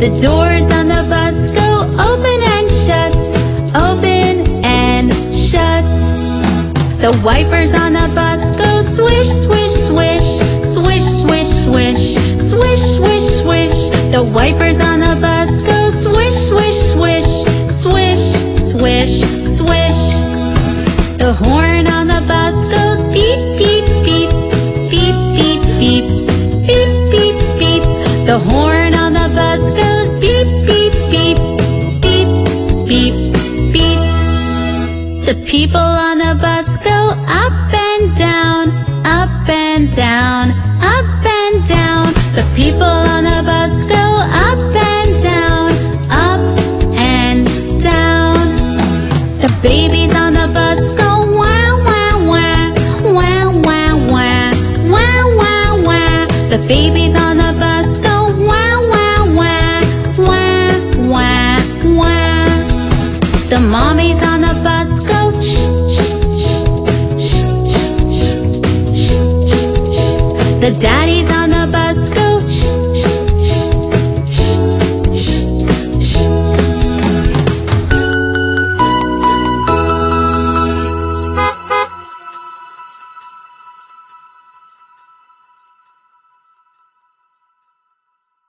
The doors on the bus go open and shut, open and shut. The wipers on the bus go swish, swish, swish, swish, swish, swish, swish, swish, swish. The wipers on the bus go swish, swish, swish, swish, swish, swish. The horn on the bus goes beep, beep, beep, beep, beep, beep, beep, beep, beep. The horn on the bus goes beep, beep, beep, beep, beep, beep. The people on the bus go up and down, up and down, up and down. The people on the bus go up and down, up and down. The babies on the bus go wah, wah, wah, wah, wah, wah, wah, wah, wah. The babies on the bus go wah, wah, wah, wah, wah, wah. The mommies on the bus go shh, shh, shh, shh, shh, shh, shh, shh. The daddies